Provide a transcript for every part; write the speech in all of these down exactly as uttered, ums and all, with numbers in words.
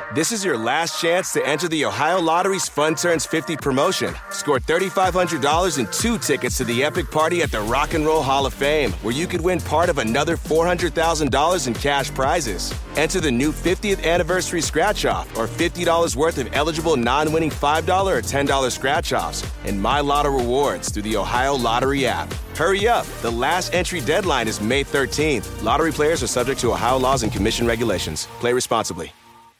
This is your last chance to enter the Ohio Lottery's Fun Turns fifty promotion. Score three thousand five hundred dollars and two tickets to the epic party at the Rock and Roll Hall of Fame, where you could win part of another four hundred thousand dollars in cash prizes. Enter the new fiftieth anniversary scratch-off or fifty dollars worth of eligible non-winning five dollars or ten dollars scratch-offs and My Lotto rewards through the Ohio Lottery app. Hurry up. The last entry deadline is May thirteenth. Lottery players are subject to Ohio laws and commission regulations. Play responsibly.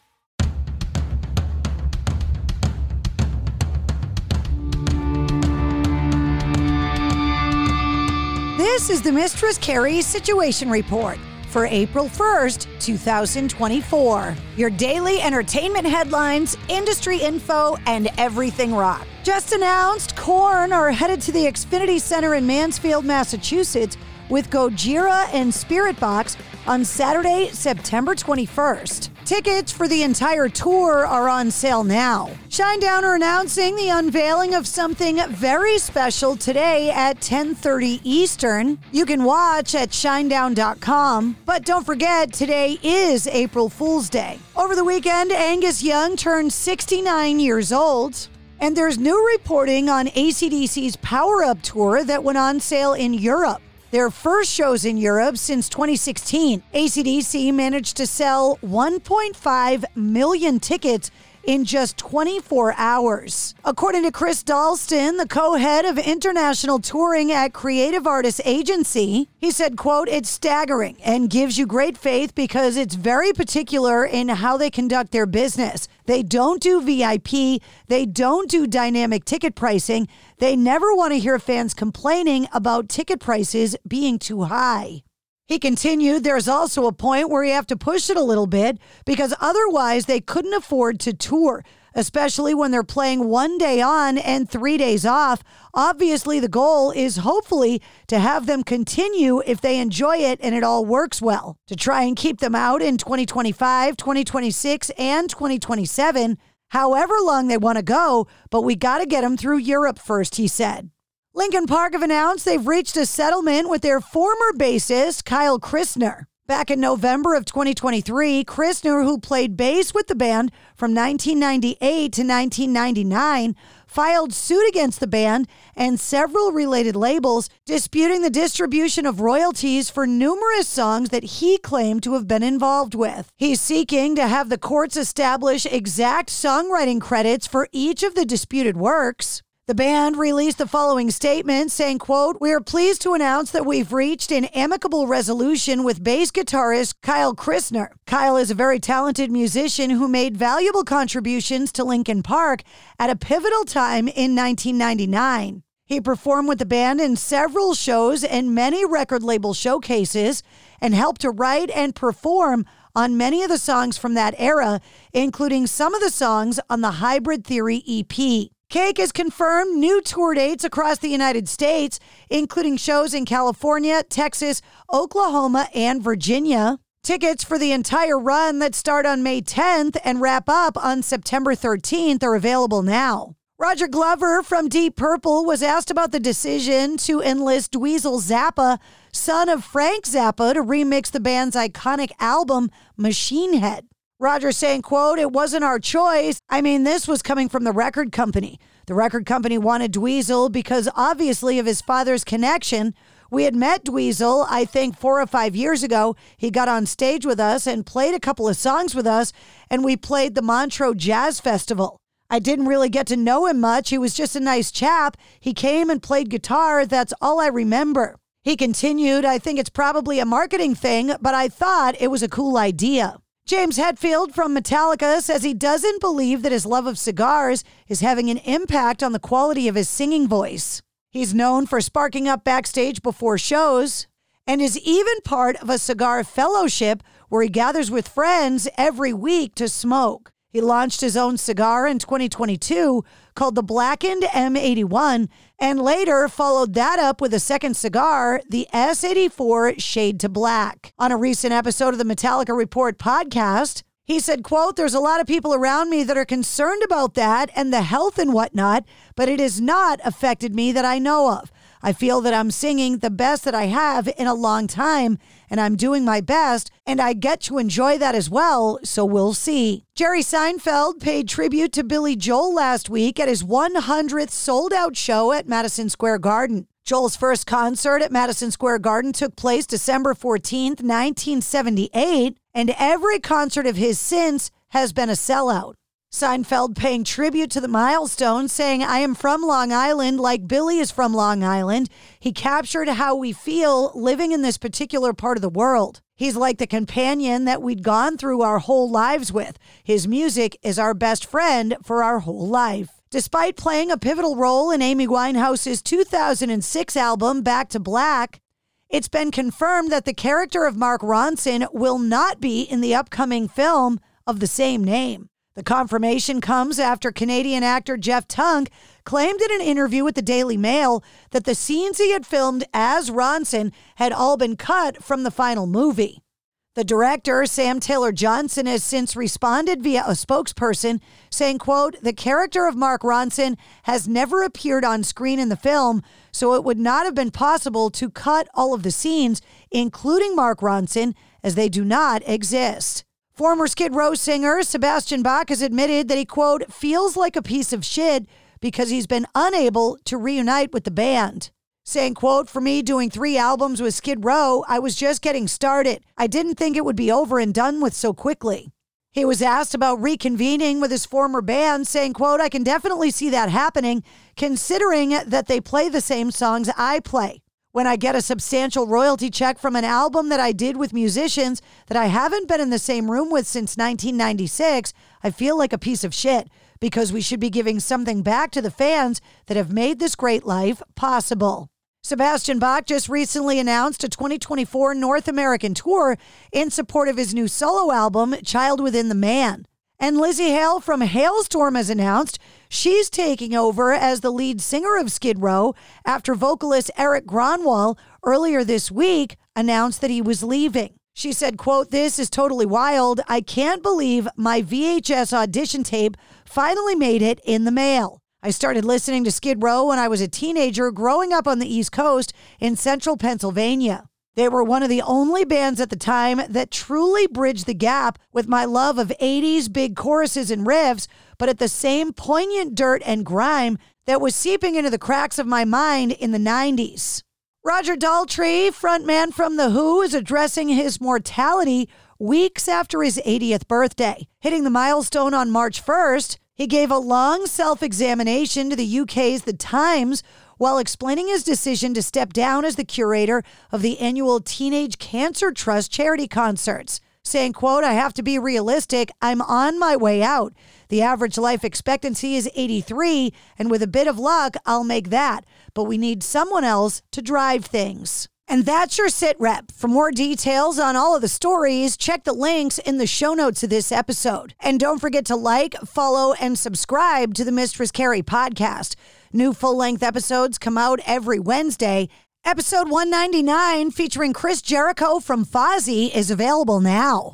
This is the Mistress Carrie Situation Report for April first, two thousand twenty-four. Your daily entertainment headlines, industry info, and everything rock. Just announced, Korn are headed to the Xfinity Center in Mansfield, Massachusetts with Gojira and Spiritbox on Saturday, September twenty-first. Tickets for the entire tour are on sale now. Shinedown are announcing the unveiling of something very special today at ten thirty Eastern. You can watch at shinedown dot com. But don't forget, today is April Fool's Day. Over the weekend, Angus Young turned sixty-nine years old. And there's new reporting on A C D C's Power Up Tour that went on sale in Europe. Their first shows in Europe since twenty sixteen. A C D C managed to sell one point five million tickets in just twenty-four hours. According to Chris Dalston, the co-head of international touring at Creative Artists Agency, he said, quote, "It's staggering and gives you great faith because it's very particular in how they conduct their business. They don't do V I P. They don't do dynamic ticket pricing. They never want to hear fans complaining about ticket prices being too high." He continued, "There's also a point where you have to push it a little bit because otherwise they couldn't afford to tour, especially when they're playing one day on and three days off. Obviously, the goal is hopefully to have them continue if they enjoy it and it all works well, to try and keep them out in twenty twenty-five, twenty twenty-six, and twenty twenty-seven, however long they want to go, but we got to get them through Europe first," he said. Linkin Park have announced they've reached a settlement with their former bassist, Kyle Christner. Back in November of twenty twenty-three, Christner, who played bass with the band from nineteen ninety-eight to nineteen ninety-nine, filed suit against the band and several related labels, disputing the distribution of royalties for numerous songs that he claimed to have been involved with. He's seeking to have the courts establish exact songwriting credits for each of the disputed works. The band released the following statement saying, quote, "We are pleased to announce that we've reached an amicable resolution with bass guitarist Kyle Christner. Kyle is a very talented musician who made valuable contributions to Linkin Park at a pivotal time in nineteen ninety-nine. He performed with the band in several shows and many record label showcases and helped to write and perform on many of the songs from that era, including some of the songs on the Hybrid Theory E P. Cake has confirmed new tour dates across the United States, including shows in California, Texas, Oklahoma, and Virginia. Tickets for the entire run that start on May tenth and wrap up on September thirteenth are available now. Roger Glover from Deep Purple was asked about the decision to enlist Dweezil Zappa, son of Frank Zappa, to remix the band's iconic album, Machine Head. Roger saying, quote, "It wasn't our choice. I mean, this was coming from the record company. The record company wanted Dweezil because obviously of his father's connection. We had met Dweezil, I think, four or five years ago. He got on stage with us and played a couple of songs with us, and we played the Montreux Jazz Festival. I didn't really get to know him much. He was just a nice chap. He came and played guitar. That's all I remember." He continued, "I think it's probably a marketing thing, but I thought it was a cool idea." James Hetfield from Metallica says he doesn't believe that his love of cigars is having an impact on the quality of his singing voice. He's known for sparking up backstage before shows and is even part of a cigar fellowship where he gathers with friends every week to smoke. He launched his own cigar in twenty twenty-two called the Blackened M eighty-one and later followed that up with a second cigar, the S eighty-four Shade to Black. On a recent episode of the Metallica Report podcast, He said, quote, there's a lot of people around me that are concerned about that and the health and whatnot, but it has not affected me that I know of. I feel that I'm singing the best that I have in a long time, and I'm doing my best, and I get to enjoy that as well, so we'll see. Jerry Seinfeld paid tribute to Billy Joel last week at his one hundredth sold-out show at Madison Square Garden. Joel's first concert at Madison Square Garden took place December fourteenth, nineteen seventy-eight, and every concert of his since has been a sellout. Seinfeld paying tribute to the milestone, saying, I am from Long Island like Billy is from Long Island. He captured how we feel living in this particular part of the world. He's like the companion that we'd gone through our whole lives with. His music is our best friend for our whole life. Despite playing a pivotal role in Amy Winehouse's two thousand six album, Back to Black, it's been confirmed that the character of Mark Ronson will not be in the upcoming film of the same name. The confirmation comes after Canadian actor Jeff Tunk claimed in an interview with the Daily Mail that the scenes he had filmed as Ronson had all been cut from the final movie. The director, Sam Taylor Johnson, has since responded via a spokesperson saying, quote, the character of Mark Ronson has never appeared on screen in the film, so it would not have been possible to cut all of the scenes, including Mark Ronson, as they do not exist. Former Skid Row singer Sebastian Bach has admitted that he, quote, feels like a piece of shit because he's been unable to reunite with the band. Saying, quote, for me doing three albums with Skid Row, I was just getting started. I didn't think it would be over and done with so quickly. He was asked about reconvening with his former band, saying, quote, I can definitely see that happening, considering that they play the same songs I play. When I get a substantial royalty check from an album that I did with musicians that I haven't been in the same room with since nineteen ninety-six, I feel like a piece of shit because we should be giving something back to the fans that have made this great life possible. Sebastian Bach just recently announced a twenty twenty-four North American tour in support of his new solo album, Child Within the Man. And Lizzie Hale from Hailstorm has announced she's taking over as the lead singer of Skid Row after vocalist Eric Gronwall earlier this week announced that he was leaving. She said, quote, this is totally wild. I can't believe my V H S audition tape finally made it in the mail. I started listening to Skid Row when I was a teenager growing up on the East Coast in central Pennsylvania. They were one of the only bands at the time that truly bridged the gap with my love of eighties big choruses and riffs, but at the same poignant dirt and grime that was seeping into the cracks of my mind in the nineties. Roger Daltrey, frontman from The Who, is addressing his mortality weeks after his eightieth birthday. Hitting the milestone on March first, he gave a long self-examination to the U K's The Times while explaining his decision to step down as the curator of the annual Teenage Cancer Trust charity concerts, saying, quote, I have to be realistic. I'm on my way out. The average life expectancy is eighty-three, and with a bit of luck, I'll make that. But we need someone else to drive things. And that's your sit rep. For more details on all of the stories, check the links in the show notes of this episode. And don't forget to like, follow, and subscribe to the Mistress Carrie podcast. New full-length episodes come out every Wednesday. Episode one ninety-nine, featuring Chris Jericho from Fozzy, is available now.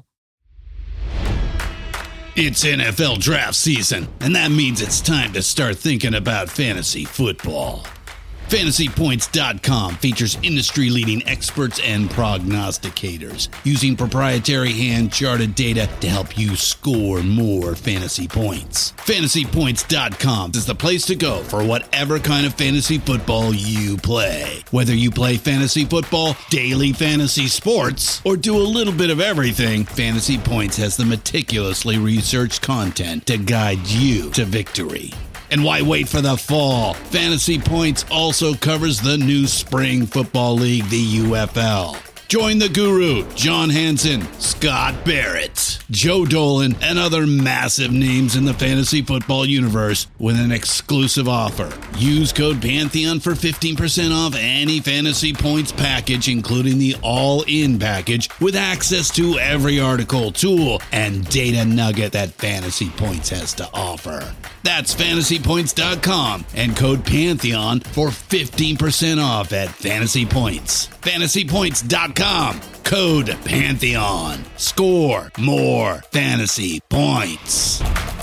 It's N F L draft season, and that means it's time to start thinking about fantasy football. Fantasy Points dot com features industry-leading experts and prognosticators using proprietary hand-charted data to help you score more fantasy points. Fantasy Points dot com is the place to go for whatever kind of fantasy football you play. Whether you play fantasy football, daily fantasy sports, or do a little bit of everything, Fantasy Points has the meticulously researched content to guide you to victory. And why wait for the fall? Fantasy Points also covers the new Spring Football League, the U F L. Join the guru, John Hansen, Scott Barrett, Joe Dolan, and other massive names in the fantasy football universe with an exclusive offer. Use code Pantheon for fifteen percent off any Fantasy Points package, including the all-in package, with access to every article, tool, and data nugget that Fantasy Points has to offer. That's Fantasy Points dot com and code Pantheon for fifteen percent off at Fantasy Points. Fantasy Points dot com. Code Pantheon. Score more fantasy points.